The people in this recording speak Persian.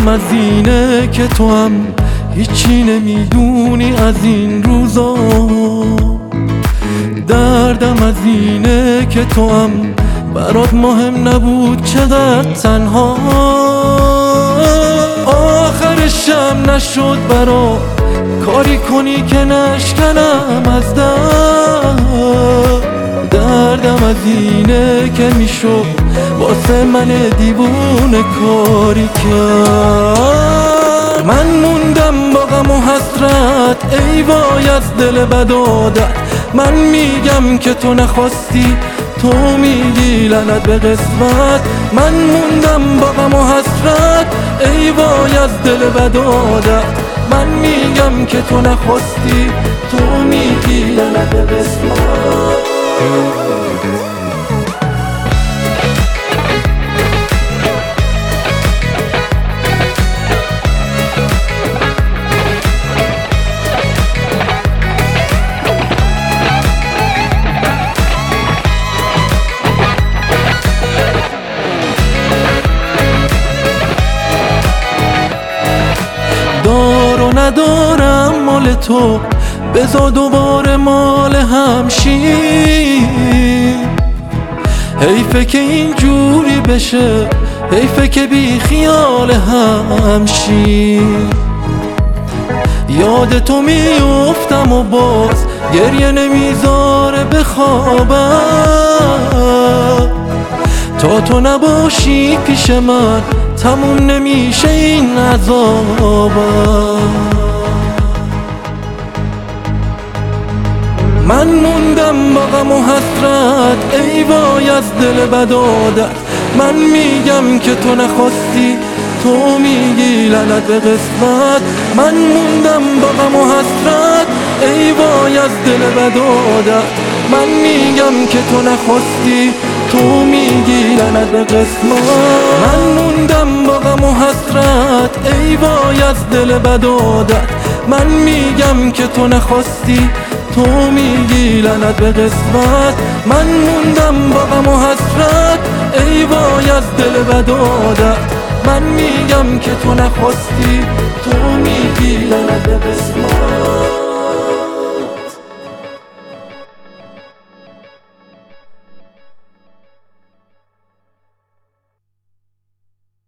از اینه که تو هم هیچی نمیدونی از این روزا، دردم از اینه که تو هم برات مهم نبود چقدر تنها، آخرشم نشد برات کاری کنی که نشکنم از دردم از اینه که میشد واسه من دیوونه کاری کرد. من موندم با غم و حسرت ای وای از دل بدادت، من میگم که تو نخواستی، تو میگی لعنت به قسمت. من موندم با غم و حسرت ای وای از دل بدادت، من میگم که تو نخواستی، تو میگی لعنت به قسمت. دار و ندارم مال تو، بذار دوباره مال همشی. حیفه که اینجوری بشه، حیفه که بی خیال همشی. یاد تو میافتم و باز گریه نمیذاره بخوابم، تا تو نباشی پیش من تموم نمیشه این عذابم. من موندم با غم و حسرت ای وای از دل بدادت، من میگم که تو نخواستی، تو میگی لعنت به قسمت. من موندم با غم و حسرت ای وای از دل بدادت، من میگم که تو نخواستی، تو میگی لعنت به قسمت. من موندم با غم و حسرت ای وای از دل بدادت، من میگم که تو نخواستی، تو میگی لعنت به قسمت. من موندم با غم و حسرت ای وای از دل بدادت، من میگم که تو نخواستی، تو میگی لعنت به قسمت.